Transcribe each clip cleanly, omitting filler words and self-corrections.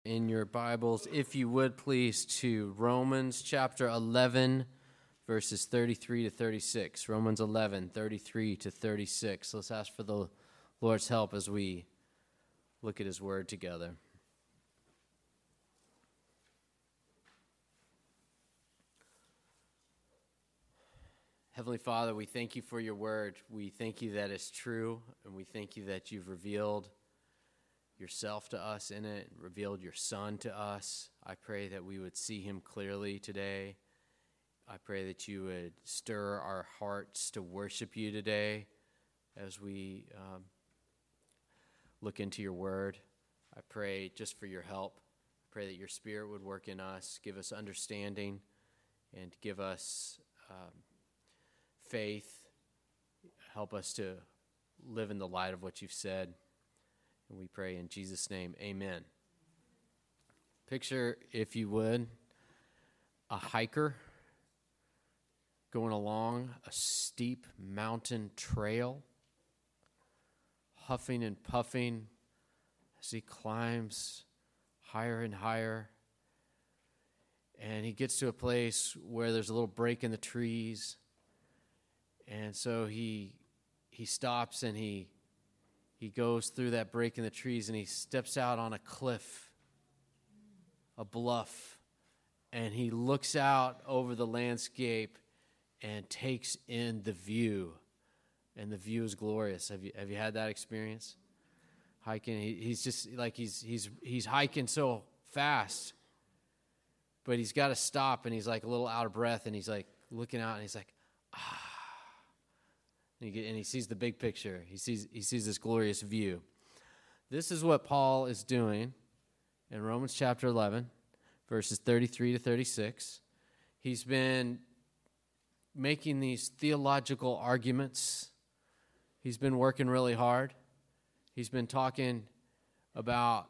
In your Bibles, if you would please, to Romans chapter 11, verses 33 to 36. Romans 11, 33 to 36. Let's ask for the Lord's help as we look at his word together. Heavenly Father, we thank you for your word. We thank you that it's true, and we thank you that you've revealed yourself to us in it, revealed your Son to us. I pray that we would see him clearly today. I pray that you would stir our hearts to worship you today as we look into your word. I pray just for your help. I pray that your Spirit would work in us, give us understanding, and give us faith. Help us to live in the light of what you've said. And we pray in Jesus' name, amen. Picture, if you would, a hiker going along a steep mountain trail, huffing and puffing as he climbs higher and higher. And he gets to a place where there's a little break in the trees. And so he stops and he goes through that break in the trees and he steps out on a cliff, a bluff, and he looks out over the landscape and takes in the view. And the view is glorious. Have you had that experience? Hiking, he's just like he's hiking so fast, but he's got to stop and he's like a little out of breath and he's like looking out and he's like, ah. And he sees the big picture. He sees this glorious view. This is what Paul is doing in Romans chapter 11, verses 33 to 36. He's been making these theological arguments. He's been working really hard. He's been talking about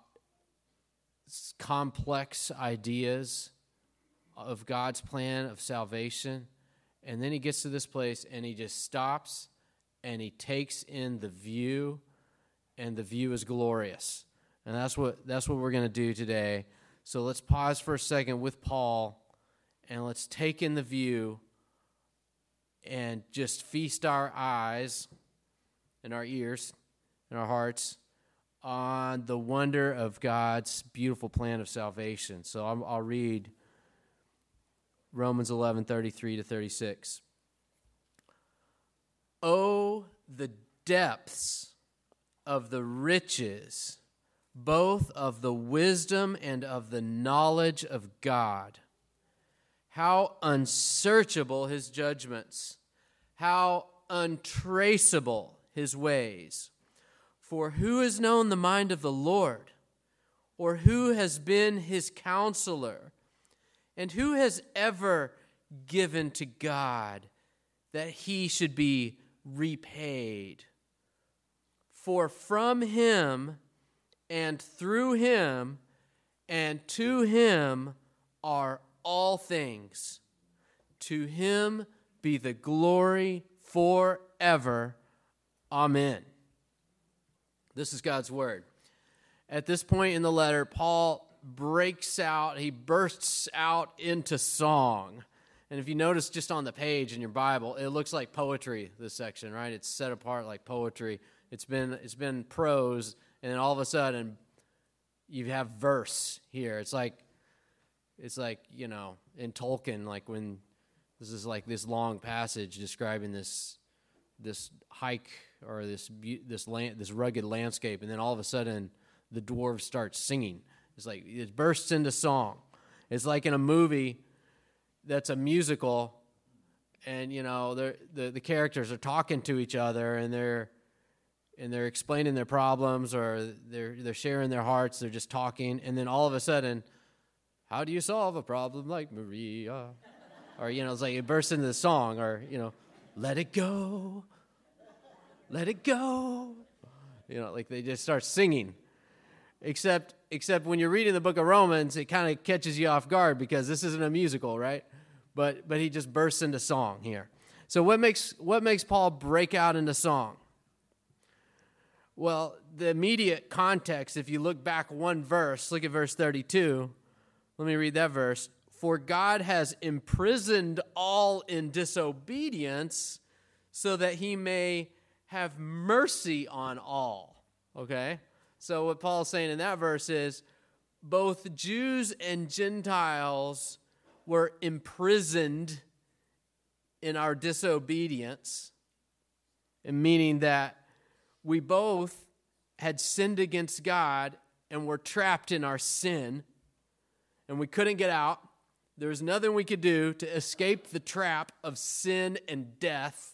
complex ideas of God's plan of salvation. And then he gets to this place and he just stops and he takes in the view, and the view is glorious. And that's what we're going to do today. So let's pause for a second with Paul, and let's take in the view and just feast our eyes and our ears and our hearts on the wonder of God's beautiful plan of salvation. So I'll read Romans 11, 33 to 36. Oh, the depths of the riches, both of the wisdom and of the knowledge of God. How unsearchable his judgments, how untraceable his ways. For who has known the mind of the Lord, or who has been his counselor, and who has ever given to God that he should be repaid? For from him and through him and to him are all things. To him be the glory forever. Amen. This is God's word. At this point in the letter, Paul bursts out into song. And if you notice just on the page in your Bible, it looks like poetry, this section, right? It's set apart like poetry. It's been prose, and then all of a sudden you have verse here. It's like, you know, in Tolkien, like when this is like this long passage describing this hike or this rugged landscape, and then all of a sudden the dwarves start singing. It's like it bursts into song. It's like in a movie that's a musical, and you know the characters are talking to each other, and they're explaining their problems, or they're sharing their hearts. They're just talking, and then all of a sudden, how do you solve a problem like Maria? Or you know, it's like it bursts into the song, or you know, let it go, let it go. You know, like they just start singing. Except when you're reading the book of Romans, it kind of catches you off guard because this isn't a musical, right? But he just bursts into song here. So what makes Paul break out into song? Well, the immediate context, if you look back one verse, look at verse 32. Let me read that verse. For God has imprisoned all in disobedience so that he may have mercy on all. Okay? So what Paul's saying in that verse is both Jews and Gentiles were imprisoned in our disobedience, and meaning that we both had sinned against God and were trapped in our sin, and we couldn't get out. There was nothing we could do to escape the trap of sin and death.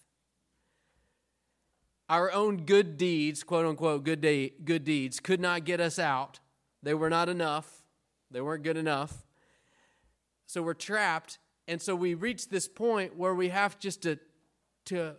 Our own good deeds, quote unquote, good deeds, could not get us out. They were not enough. They weren't good enough. So we're trapped. And so we reach this point where we have just to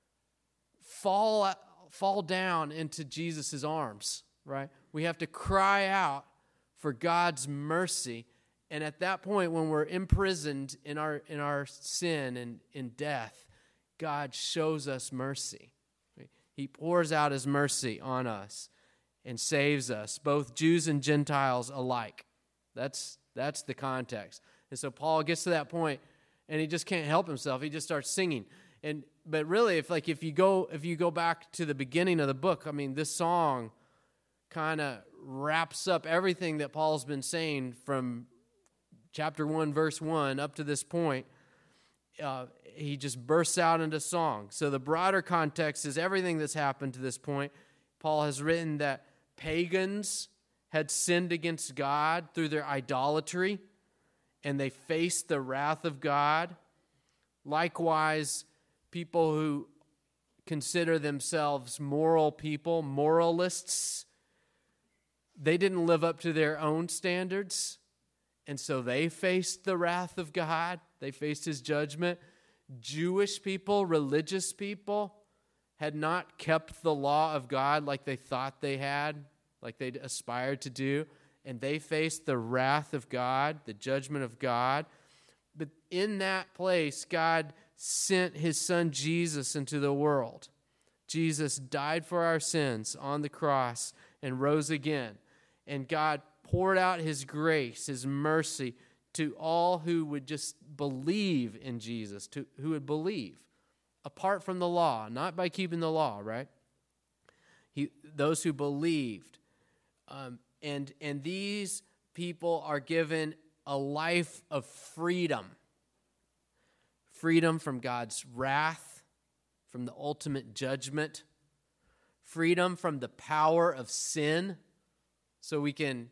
fall down into Jesus' arms, right? We have to cry out for God's mercy. And at that point, when we're imprisoned in our sin and in death, God shows us mercy. He pours out his mercy on us and saves us, both Jews and Gentiles alike. That's the context. And so Paul gets to that point, and he just can't help himself. He just starts singing. But really, if you go back to the beginning of the book, I mean, this song kind of wraps up everything that Paul's been saying from chapter 1, verse 1 up to this point. He just bursts out into song. So the broader context is everything that's happened to this point. Paul has written that pagans had sinned against God through their idolatry, and they faced the wrath of God. Likewise, people who consider themselves moral people, moralists, they didn't live up to their own standards, and so they faced the wrath of God. They faced his judgment. Jewish people, religious people, had not kept the law of God like they thought they had, like they aspired to do, and they faced the wrath of God, the judgment of God. But in that place, God sent his son Jesus into the world. Jesus died for our sins on the cross and rose again. And God poured out his grace, his mercy to all who would just believe in Jesus, who would believe apart from the law, not by keeping the law, right? Those who believed. And these people are given a life of freedom. Freedom from God's wrath, from the ultimate judgment. Freedom from the power of sin, so we can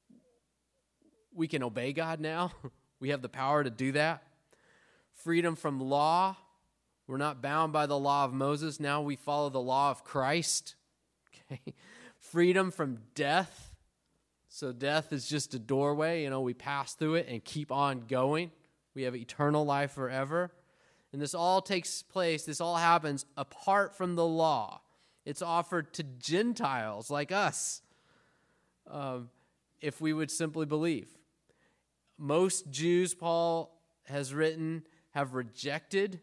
obey God now. We have the power to do that. Freedom from law. We're not bound by the law of Moses. Now we follow the law of Christ. Okay. Freedom from death. So death is just a doorway. We pass through it and keep on going. We have eternal life forever. And this all takes place, this all happens apart from the law. It's offered to Gentiles like us, if we would simply believe. Most Jews, Paul has written, have rejected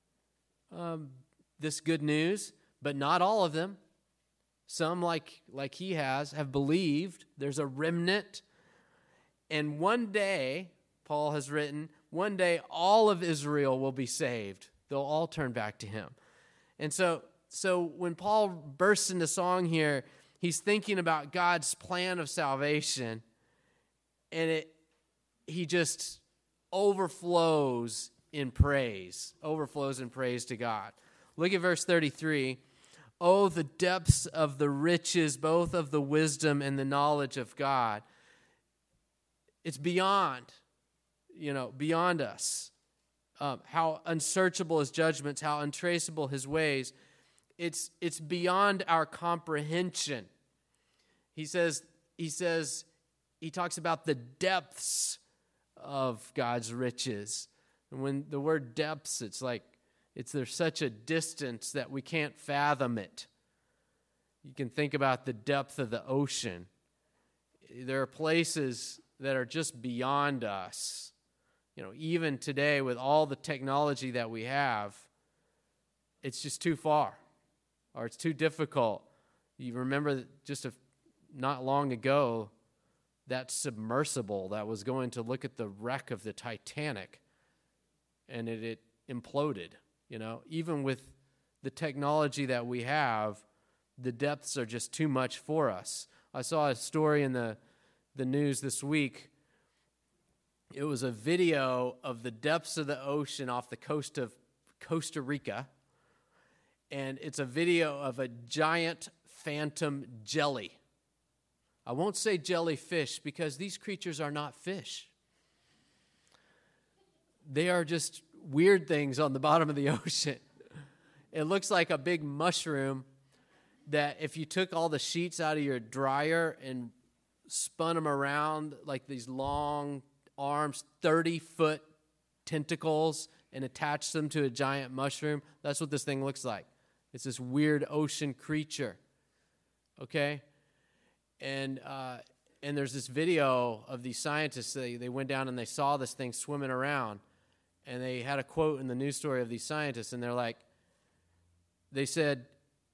this good news, but not all of them. Some, like he has, have believed. There's a remnant. And one day, Paul has written, one day all of Israel will be saved. They'll all turn back to him. And so when Paul bursts into song here, he's thinking about God's plan of salvation, and he just overflows in praise to God. Look at verse 33. Oh, the depths of the riches, both of the wisdom and the knowledge of God. It's beyond us. How unsearchable his judgments, how untraceable his ways. It's beyond our comprehension. He talks about the depths of God's riches. And when the word depths, there's such a distance that we can't fathom it. You can think about the depth of the ocean. There are places that are just beyond us. Even today with all the technology that we have, it's just too far, or it's too difficult You remember not long ago, that submersible that was going to look at the wreck of the Titanic, and it imploded. Even with the technology that we have, the depths are just too much for us. I saw a story in the news this week. It was a video of the depths of the ocean off the coast of Costa Rica, and it's a video of a giant phantom jelly. I won't say jellyfish because these creatures are not fish. They are just weird things on the bottom of the ocean. It looks like a big mushroom that if you took all the sheets out of your dryer and spun them around like these long arms, 30-foot tentacles, and attached them to a giant mushroom, that's what this thing looks like. It's this weird ocean creature. Okay? And there's this video of these scientists. They went down and they saw this thing swimming around. And they had a quote in the news story of these scientists. And they said,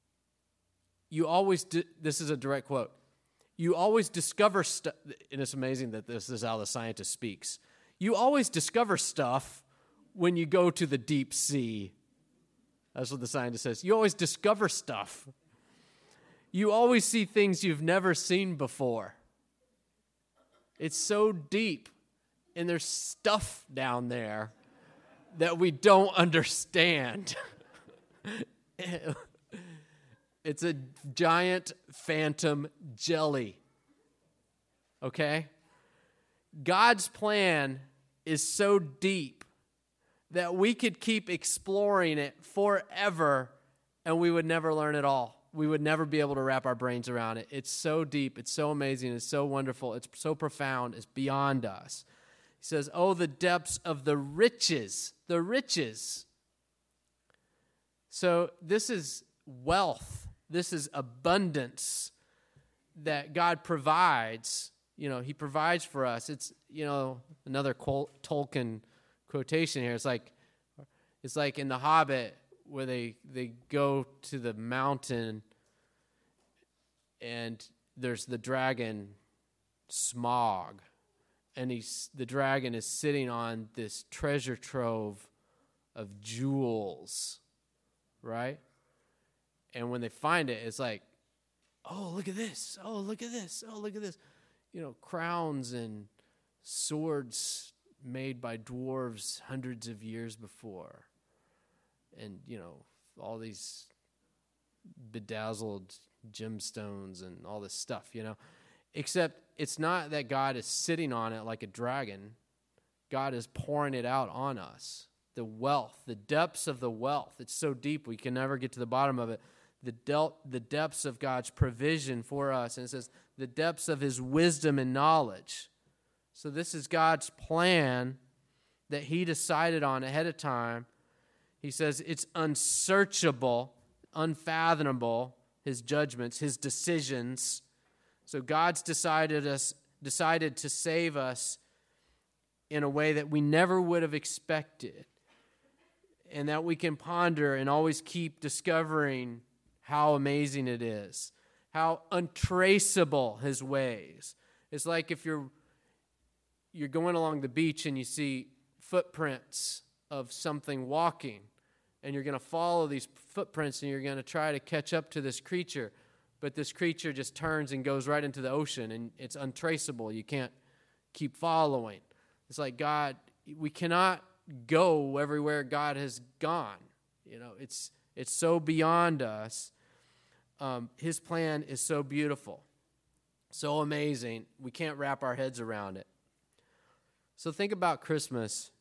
this is a direct quote, you always discover stuff, and it's amazing that this is how the scientist speaks. You always discover stuff when you go to the deep sea. That's what the scientist says. You always discover stuff. You always see things you've never seen before. It's so deep, and there's stuff down there that we don't understand. It's a giant phantom jelly. Okay? God's plan is so deep that we could keep exploring it forever and we would never learn it all. We would never be able to wrap our brains around it. It's so deep, it's so amazing, it's so wonderful, it's so profound, it's beyond us. He says, oh, the depths of the riches, the riches. So this is wealth, this is abundance that God provides. He provides for us. It's, another Tolkien quotation here. It's like in The Hobbit, where they go to the mountain and there's the dragon Smaug, and the dragon is sitting on this treasure trove of jewels, right? And when they find it, it's like, oh, look at this, oh, look at this, oh, look at this. Crowns and swords made by dwarves hundreds of years before. And, all these bedazzled gemstones and all this stuff, Except it's not that God is sitting on it like a dragon. God is pouring it out on us. The wealth, the depths of the wealth. It's so deep we can never get to the bottom of it. The depths of God's provision for us. And it says the depths of his wisdom and knowledge. So this is God's plan that he decided on ahead of time. He says it's unsearchable, unfathomable, his judgments, his decisions. So God's decided to save us in a way that we never would have expected, and that we can ponder and always keep discovering how amazing it is, how untraceable his ways. It's like if you're going along the beach and you see footprints of something walking, and you're going to follow these footprints and you're going to try to catch up to this creature, but this creature just turns and goes right into the ocean, and it's untraceable. You can't keep following. It's like God, we cannot go everywhere God has gone. It's so beyond us. His plan is so beautiful, so amazing. We can't wrap our heads around it. So think about Christmas.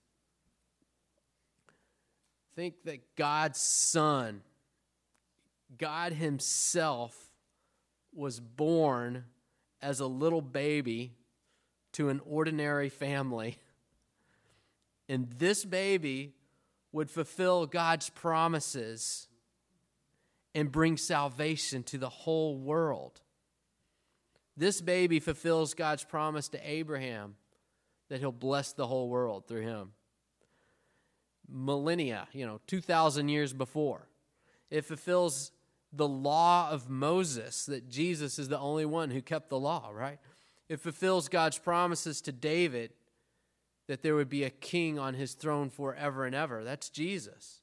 Think that God's Son, God himself, was born as a little baby to an ordinary family. And this baby would fulfill God's promises and bring salvation to the whole world. This baby fulfills God's promise to Abraham that he'll bless the whole world through him. Millennia, 2,000 years before. It fulfills the law of Moses, that Jesus is the only one who kept the law, right? It fulfills God's promises to David that there would be a king on his throne forever and ever. That's Jesus.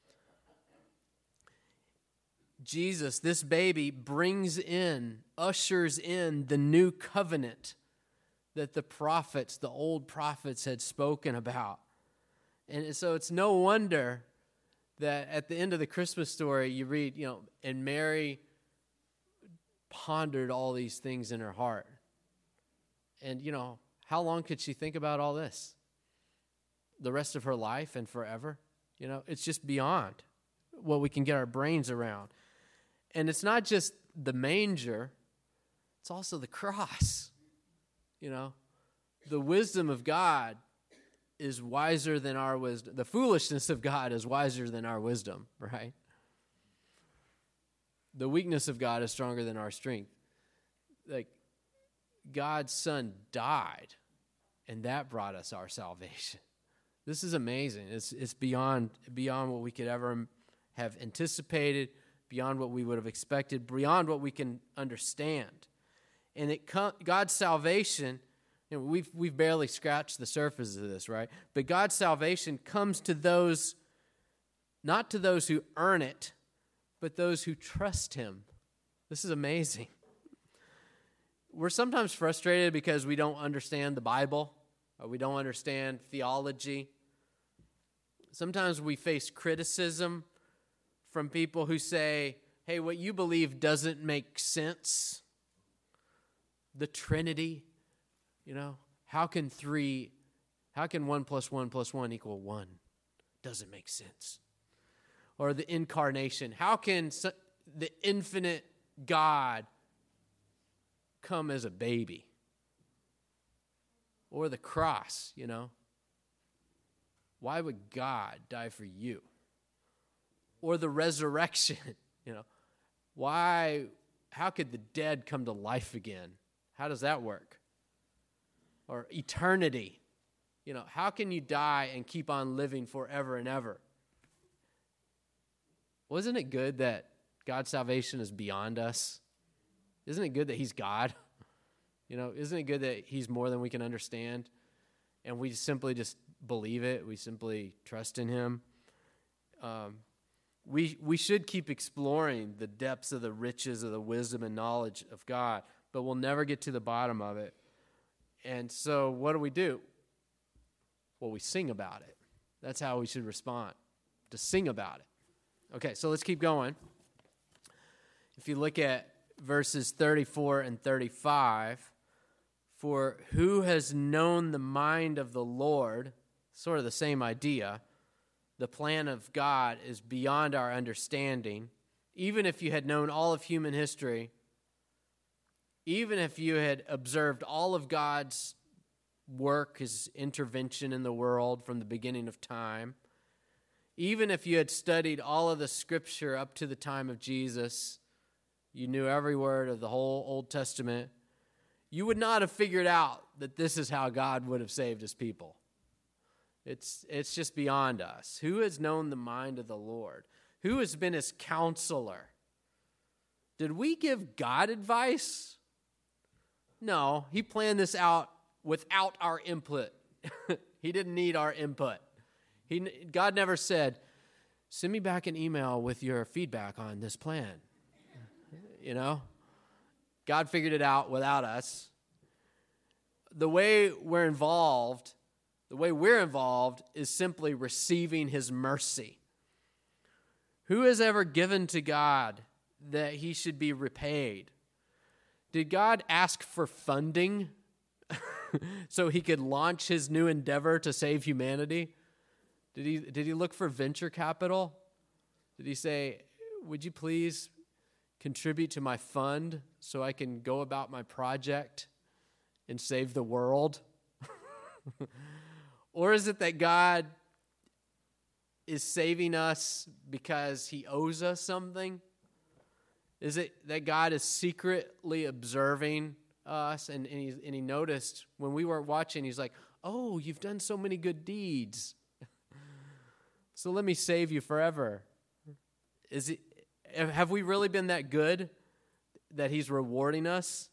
Jesus, this baby, ushers in the new covenant that the prophets, the old prophets, had spoken about. And so it's no wonder that at the end of the Christmas story, you read, and Mary pondered all these things in her heart. And, how long could she think about all this? The rest of her life and forever? It's just beyond what we can get our brains around. And it's not just the manger, it's also the cross. The wisdom of God is wiser than our wisdom. The foolishness of God is wiser than our wisdom, right? The weakness of God is stronger than our strength. Like, God's Son died, and that brought us our salvation. This is amazing. It's beyond what we could ever have anticipated, beyond what we would have expected, beyond what we can understand. And God's salvation, we've barely scratched the surface of this, right? But God's salvation comes to those, not to those who earn it, but those who trust Him. This is amazing. We're sometimes frustrated because we don't understand the Bible, or we don't understand theology. Sometimes we face criticism from people who say, hey, what you believe doesn't make sense. The Trinity, how can 1 plus 1 plus 1 equal 1? Doesn't make sense. Or the incarnation. How can the infinite God come as a baby? Or the cross, Why would God die for you? Or the resurrection, how could the dead come to life again? How does that work? Or eternity, how can you die and keep on living forever and ever? Wasn't it good that God's salvation is beyond us? Isn't it good that He's God? Isn't it good that He's more than we can understand? And we simply just believe it. We simply trust in Him. We should keep exploring the depths of the riches of the wisdom and knowledge of God, but we'll never get to the bottom of it. And so what do? Well, we sing about it. That's how we should respond, to sing about it. Okay, so let's keep going. If you look at verses 34 and 35, for who has known the mind of the Lord, sort of the same idea. The plan of God is beyond our understanding. Even if you had known all of human history, even if you had observed all of God's work, His intervention in the world from the beginning of time, even if you had studied all of the Scripture up to the time of Jesus, you knew every word of the whole Old Testament, you would not have figured out that this is how God would have saved His people. It's just beyond us. Who has known the mind of the Lord? Who has been His counselor? Did we give God advice? No, He planned this out without our input. He didn't need our input. God never said, send me back an email with your feedback on this plan. God figured it out without us. The way we're involved is simply receiving His mercy. Who has ever given to God that He should be repaid? Did God ask for funding so He could launch His new endeavor to save humanity? Did he look for venture capital? Did He say, would you please contribute to my fund so I can go about my project and save the world? Or is it that God is saving us because He owes us something? Is it that God is secretly observing us and He noticed when we weren't watching, He's like, oh, you've done so many good deeds, so let me save you forever? Have we really been that good that he's rewarding us?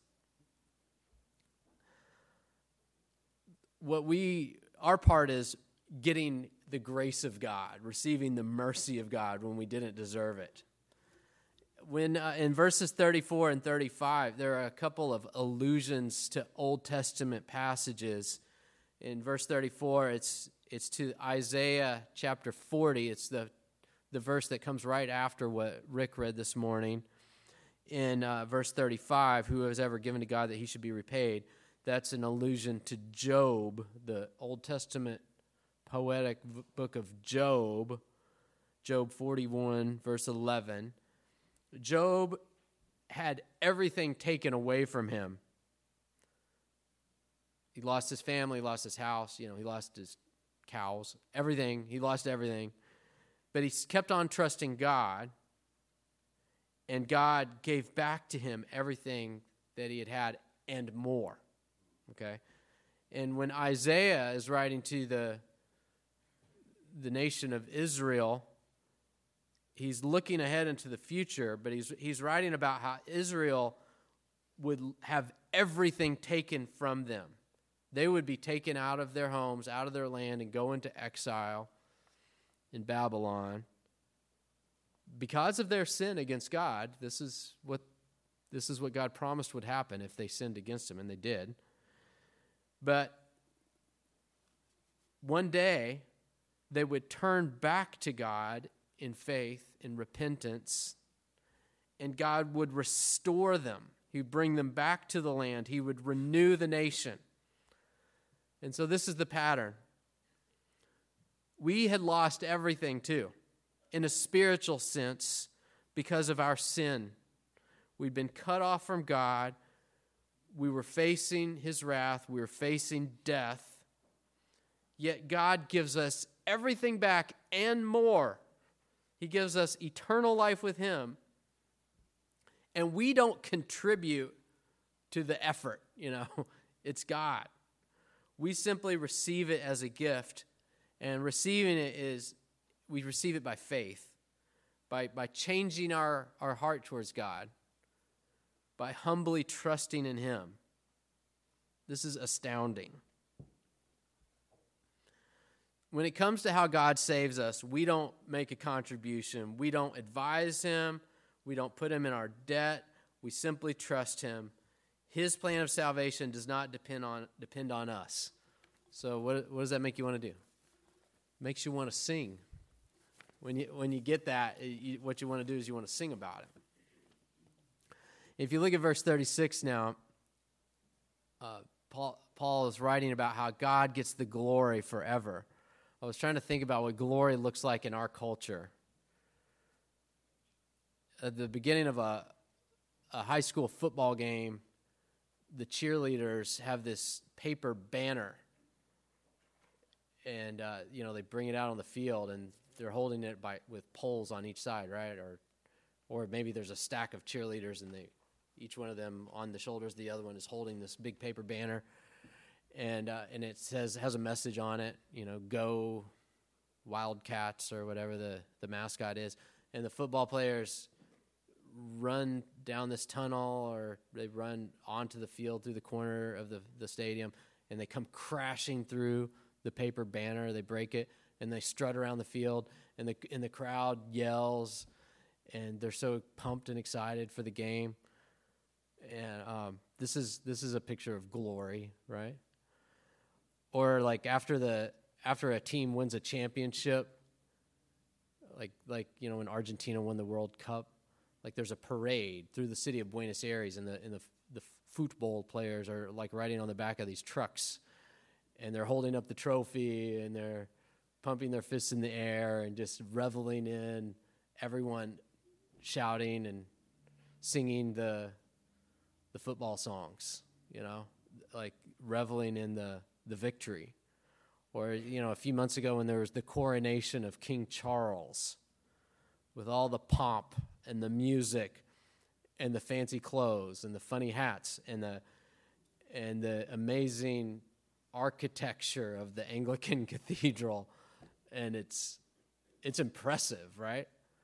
Our part is getting the grace of God, receiving the mercy of God when we didn't deserve it. When in verses 34 and 35, there are a couple of allusions to Old Testament passages. In verse 34, it's to Isaiah chapter 40. It's the verse that comes right after what Rick read this morning. In verse 35, who has ever given to God that he should be repaid? That's an allusion to Job, the Old Testament poetic book of Job, Job 41, verse 11. Job had everything taken away from him. He lost his family, lost his house, he lost his cows, everything. He lost everything. But he kept on trusting God, and God gave back to him everything that he had and more. Okay? And when Isaiah is writing to the nation of Israel, he's looking ahead into the future, but he's writing about how Israel would have everything taken from them. They would be taken out of their homes, out of their land, and go into exile in Babylon. Because of their sin against God, this is what God promised would happen if they sinned against him, and they did. But one day, they would turn back to God in faith, in repentance, and God would restore them. He would bring them back to the land. He would renew the nation. And so this is the pattern. We had lost everything too, in a spiritual sense, because of our sin. We'd been cut off from God. We were facing his wrath. We were facing death. Yet God gives us everything back and more. He gives us eternal life with him. And we don't contribute to the effort, It's God. We simply receive it as a gift. And receiving it we receive it by faith, by changing our heart towards God, by humbly trusting in him. This is astounding. When it comes to how God saves us, we don't make a contribution. We don't advise him. We don't put him in our debt. We simply trust him. His plan of salvation does not depend on us. So what does that make you want to do? It makes you want to sing. When you get that, what you want to do is you want to sing about it. If you look at verse 36 now, Paul is writing about how God gets the glory forever. I was trying to think about what glory looks like in our culture. At the beginning of a high school football game, the cheerleaders have this paper banner. And, they bring it out on the field, and they're holding it with poles on each side, right? Or maybe there's a stack of cheerleaders, and each one of them on the shoulders, the other one is holding this big paper banner. And it has a message on it, go Wildcats or whatever the mascot is. And the football players run down this tunnel, or they run onto the field through the corner of the stadium, and they come crashing through the paper banner. They break it, and they strut around the field, and the crowd yells, and they're so pumped and excited for the game. And this is a picture of glory, right? Or like after a team wins a championship, like when Argentina won the World Cup, like there's a parade through the city of Buenos Aires, and the football players are like riding on the back of these trucks, and they're holding up the trophy, and they're pumping their fists in the air and just reveling in everyone shouting and singing the football songs, like reveling in the victory. Or, a few months ago when there was the coronation of King Charles, with all the pomp and the music and the fancy clothes and the funny hats and the amazing architecture of the Anglican cathedral, and it's impressive, right?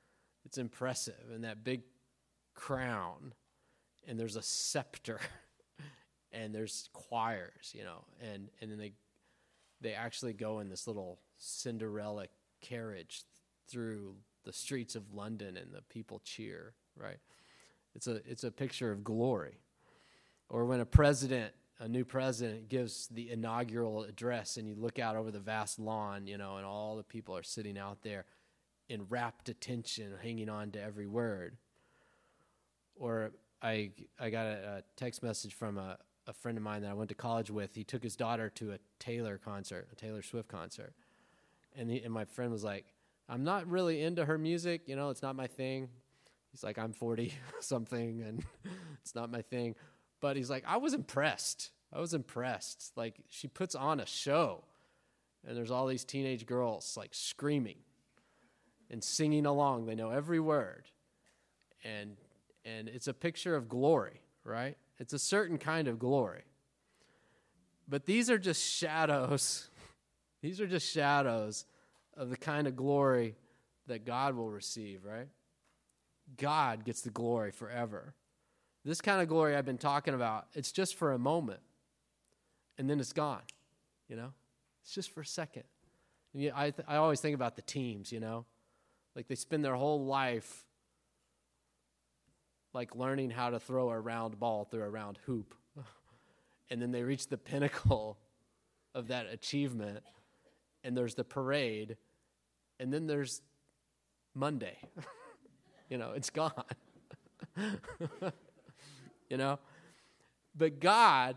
It's impressive. And that big crown, and there's a scepter, and there's choirs, and then they actually go in this little Cinderella carriage through the streets of London, and the people cheer, right? It's a picture of glory. Or when a new president gives the inaugural address, and you look out over the vast lawn, and all the people are sitting out there in rapt attention, hanging on to every word. Or I got a text message from a friend of mine that I went to college with. He took his daughter to a Taylor Swift concert. And my friend was like, I'm not really into her music, it's not my thing. He's like, I'm 40-something, and it's not my thing. But he's like, I was impressed. Like, she puts on a show, and there's all these teenage girls, like, screaming and singing along. They know every word. And it's a picture of glory, right? It's a certain kind of glory. But these are just shadows. These are just shadows of the kind of glory that God will receive, right? God gets the glory forever. This kind of glory I've been talking about, it's just for a moment, and then it's gone, It's just for a second. I always think about the teams, Like they spend their whole life like learning how to throw a round ball through a round hoop. And then they reach the pinnacle of that achievement, and there's the parade, and then there's Monday. It's gone. But God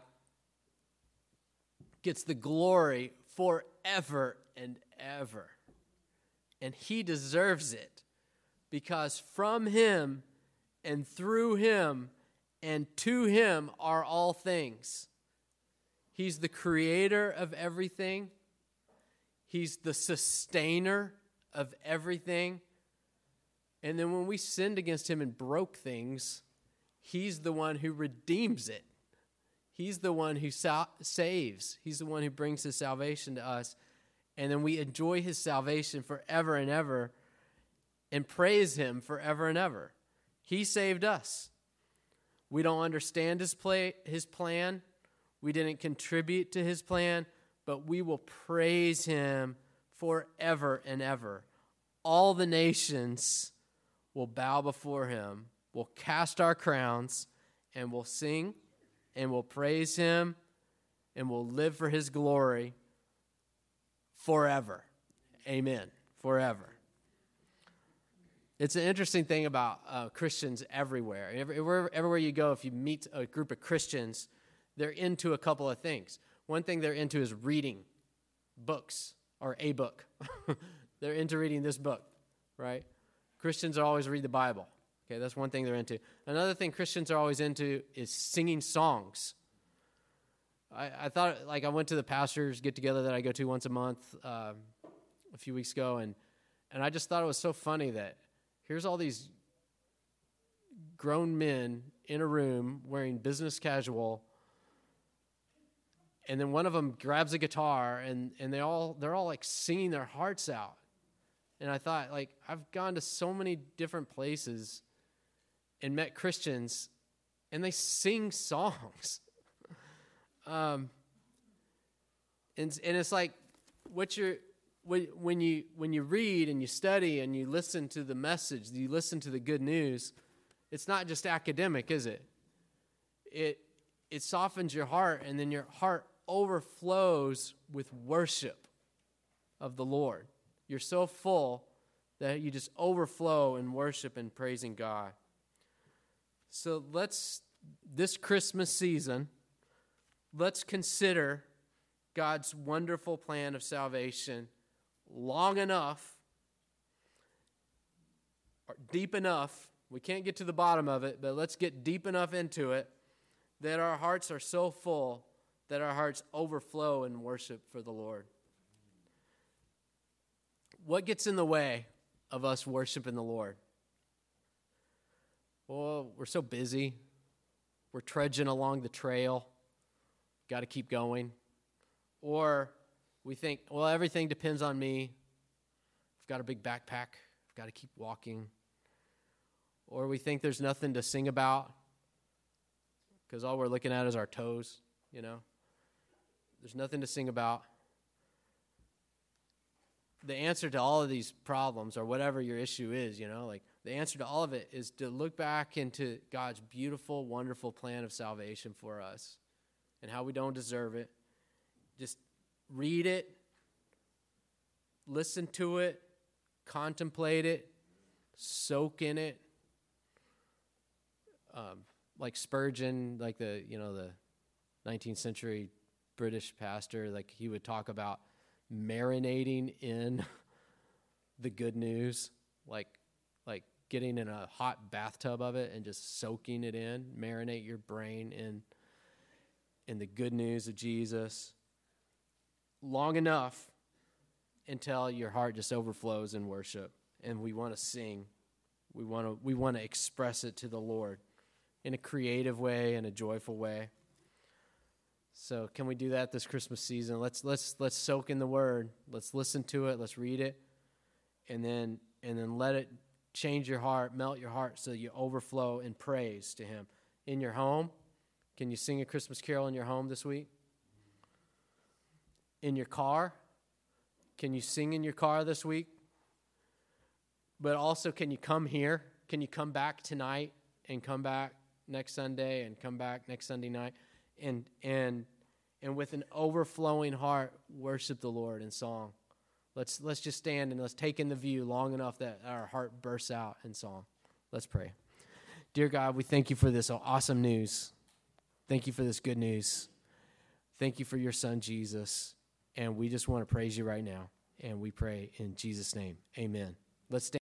gets the glory forever and ever. And he deserves it, because from him and through him and to him are all things. He's the creator of everything. He's the sustainer of everything. And then when we sinned against him and broke things, he's the one who redeems it. He's the one who saves. He's the one who brings his salvation to us. And then we enjoy his salvation forever and ever and praise him forever and ever. He saved us. We don't understand his plan. We didn't contribute to his plan, but we will praise him forever and ever. All the nations will bow before him. We'll cast our crowns, and we'll sing, and we'll praise him, and we'll live for his glory forever. Amen. Forever. It's an interesting thing about Christians everywhere. Everywhere you go, if you meet a group of Christians, they're into a couple of things. One thing they're into is reading books, or a book. They're into reading this book, right? Christians always read the Bible. Okay, that's one thing they're into. Another thing Christians are always into is singing songs. I thought, I went to the pastors' get-together that I go to once a month a few weeks ago, and I just thought it was so funny that here's all these grown men in a room wearing business casual, and then one of them grabs a guitar, and they're all like singing their hearts out. And I thought, I've gone to so many different places and met Christians, and they sing songs. And it's like when you read and you study and you listen to the message, you listen to the good news, it's not just academic, is it? It softens your heart, and then your heart overflows with worship of the Lord. You're so full that you just overflow in worship and praising God. So this Christmas season, let's consider God's wonderful plan of salvation long enough, or deep enough. We can't get to the bottom of it, but let's get deep enough into it that our hearts are so full that our hearts overflow in worship for the Lord. What gets in the way of us worshiping the Lord? Well, we're so busy. We're trudging along the trail. Got to keep going. Or we think, well, everything depends on me. I've got a big backpack. I've got to keep walking. or we think there's nothing to sing about because all we're looking at is our toes, There's nothing to sing about. The answer to all of these problems, or whatever your issue is, the answer to all of it is to look back into God's beautiful, wonderful plan of salvation for us and how we don't deserve it. Just read it, listen to it, contemplate it, soak in it. Like Spurgeon, like the 19th century British pastor, like he would talk about marinating in the good news, like getting in a hot bathtub of it and just soaking it in. Marinate your brain in the good news of Jesus long enough until your heart just overflows in worship, and we want to sing. We want to express it to the Lord in a creative way, in a joyful way. So can we do that this Christmas season? Let's soak in the Word. Let's listen to it. Let's read it, and then let it change your heart, melt your heart, so you overflow in praise to Him. In your home, can you sing a Christmas carol in your home this week? In your car, can you sing in your car this week? But also, can you come here? Can you come back tonight and come back next Sunday and come back next Sunday night? And with an overflowing heart, worship the Lord in song. Let's just stand and let's take in the view long enough that our heart bursts out in song. Let's pray. Dear God, we thank you for this awesome news. Thank you for this good news. Thank you for your Son, Jesus. And we just want to praise you right now. And we pray in Jesus' name. Amen. Let's stand.